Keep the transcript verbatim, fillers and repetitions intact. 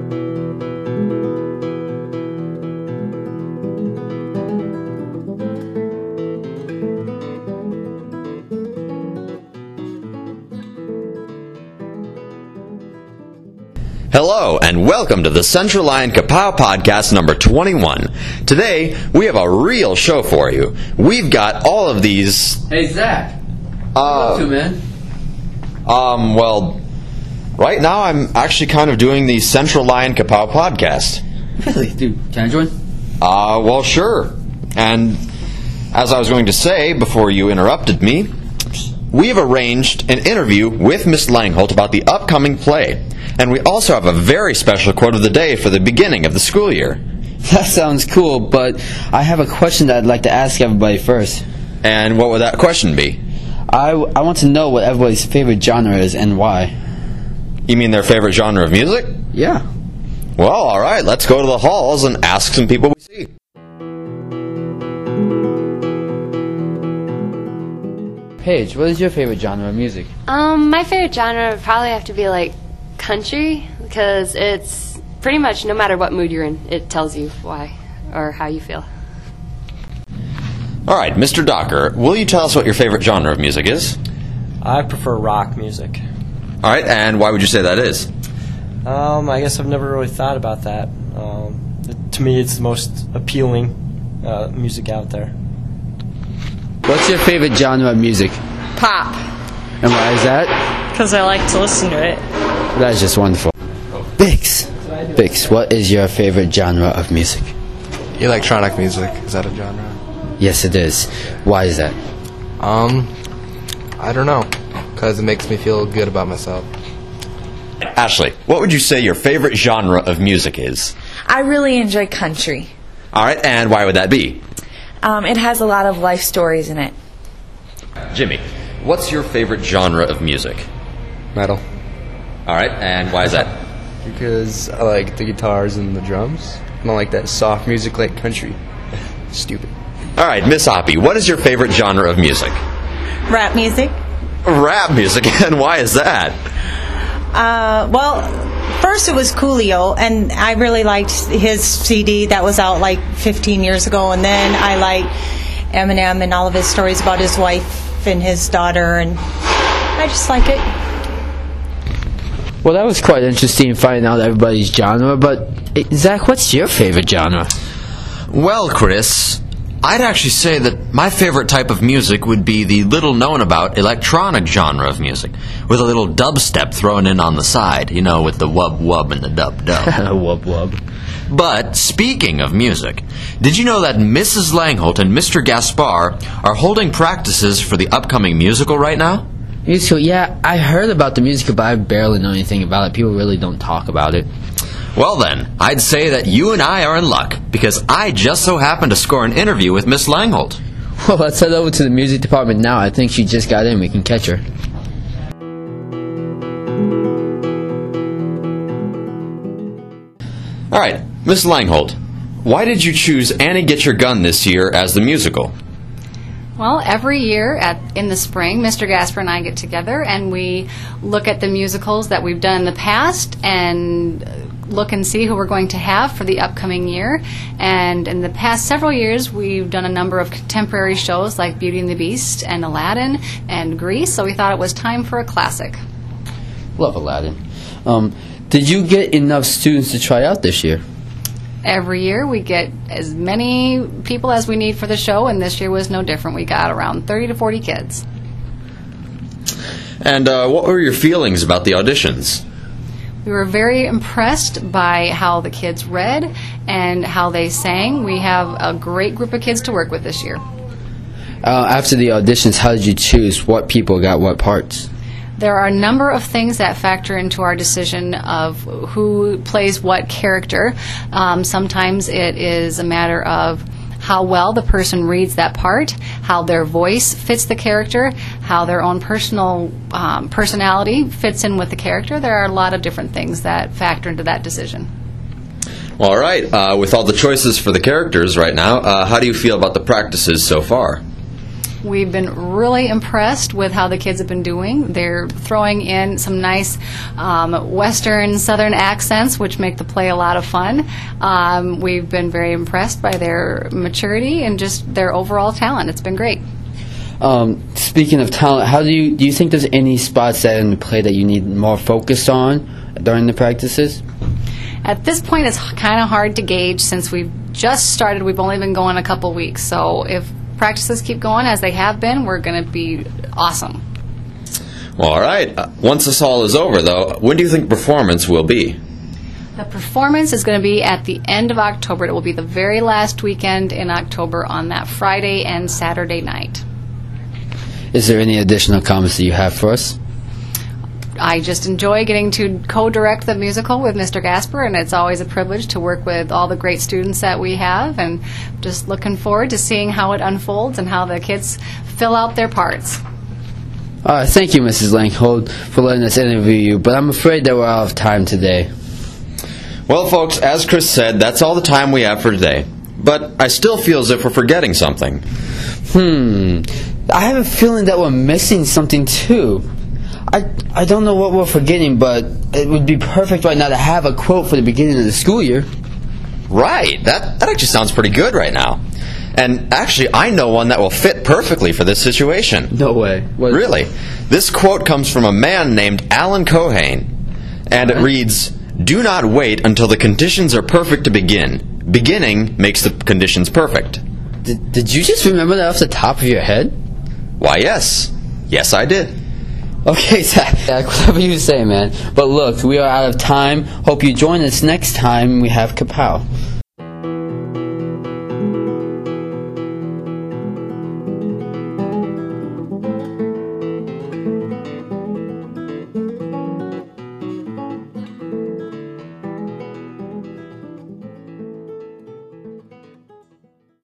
Hello, and welcome to the Central Lyon Kapow Podcast number twenty-one. Today, we have a real show for you. We've got all of these... Hey, Zach. Uh, what are you up to, man? Um, well, right now I'm actually kind of doing the Central Lyon Kapow Podcast. Really? Dude, can I join? Uh, well, sure. And as I was going to say before you interrupted me, we have arranged an interview with Miss Langholt about the upcoming play. And we also have a very special quote of the day for the beginning of the school year. That sounds cool, but I have a question that I'd like to ask everybody first. And what would that question be? I, I want to know what everybody's favorite genre is and why. You mean their favorite genre of music? Yeah. Well, all right, let's go to the halls and ask some people we see. Paige, what is your favorite genre of music? Um, my favorite genre would probably have to be like country, because it's pretty much no matter what mood you're in, it tells you why or how you feel. All right, Mister Docker, will you tell us what your favorite genre of music is? I prefer rock music. All right, and why would you say that is? Um, I guess I've never really thought about that. Um, it, to me, it's the most appealing uh, music out there. What's your favorite genre of music? Pop. And why is that? Because I like to listen to it. That is just wonderful. Bix. Bix, what is your favorite genre of music? Electronic music. Is that a genre? Yes, it is. Why is that? Um, I don't know. Because it makes me feel good about myself. Ashley, what would you say your favorite genre of music is? I really enjoy country. All right, and why would that be? Um, it has a lot of life stories in it. Jimmy, what's your favorite genre of music? Metal. All right, and why is that? Because I like the guitars and the drums. I don't like that soft music like country. Stupid. All right, Miss Hoppy, what is your favorite genre of music? Rap music. Rap music, and why is that? Uh, well, first it was Coolio, and I really liked his C D that was out like fifteen years ago, and then I liked Eminem and all of his stories about his wife and his daughter, and I just like it. Well, that was quite interesting finding out everybody's genre, but Zach, what's your favorite genre? Well, Chris, I'd actually say that my favorite type of music would be the little-known-about electronic genre of music, with a little dubstep thrown in on the side, you know, with the wub-wub and the dub-dub. Wub-wub. But, speaking of music, did you know that Missus Langholt and Mister Gaspar are holding practices for the upcoming musical right now? Musical, yeah, I heard about the musical, but I barely know anything about it. People really don't talk about it. Well then, I'd say that you and I are in luck, because I just so happened to score an interview with Miss Langholt. Well, let's head over to the music department now. I think she just got in. We can catch her. All right, Miss Langholt, why did you choose Annie Get Your Gun this year as the musical? Well, every year at, in the spring, Mister Gasper and I get together and we look at the musicals that we've done in the past and look and see who we're going to have for the upcoming year. And in the past several years, we've done a number of contemporary shows like Beauty and the Beast and Aladdin and Grease, so we thought it was time for a classic. Love Aladdin. Um, did you get enough students to try out this year? Every year we get as many people as we need for the show, and this year was no different. We got around thirty to forty kids. And uh, what were your feelings about the auditions? We were very impressed by how the kids read and how they sang. We have a great group of kids to work with this year. Uh, after the auditions, how did you choose what people got what parts? There are a number of things that factor into our decision of who plays what character. Um, sometimes it is a matter of how well the person reads that part, how their voice fits the character, how their own personal um, personality fits in with the character. There are a lot of different things that factor into that decision. Well, all right. Uh, with all the choices for the characters right now, uh, how do you feel about the practices so far? We've been really impressed with how the kids have been doing. They're throwing in some nice um, Western, Southern accents, which make the play a lot of fun. Um, we've been very impressed by their maturity and just their overall talent. It's been great. Um, speaking of talent, how do you do you think there's any spots that in the play that you need more focus on during the practices? At this point, it's kind of hard to gauge since we've just started. We've only been going a couple weeks. So if practices keep going as they have been, we're going to be awesome. Well, all right. Uh, once this all is over, though, when do you think performance will be? The performance is going to be at the end of October. It will be the very last weekend in October on that Friday and Saturday night. Is there any additional comments that you have for us? I just enjoy getting to co-direct the musical with Mister Gasper, and it's always a privilege to work with all the great students that we have, and just looking forward to seeing how it unfolds and how the kids fill out their parts. Uh, thank you, Missus Langhold, for letting us interview you, but I'm afraid that we're out of time today. Well, folks, as Chris said, that's all the time we have for today. But I still feel as if we're forgetting something. Hmm. I have a feeling that we're missing something, too. I, I don't know what we're forgetting, but it would be perfect right now to have a quote for the beginning of the school year. Right. That, that actually sounds pretty good right now. And actually, I know one that will fit perfectly for this situation. No way. What Really. This quote comes from a man named Alan Cohane. And it reads, "Do not wait until the conditions are perfect to begin. Beginning makes the conditions perfect." Did, did you just remember that off the top of your head? Why, yes. Yes, I did. Okay, Zach, whatever you say, man. But look, we are out of time. Hope you join us next time we have Kapow.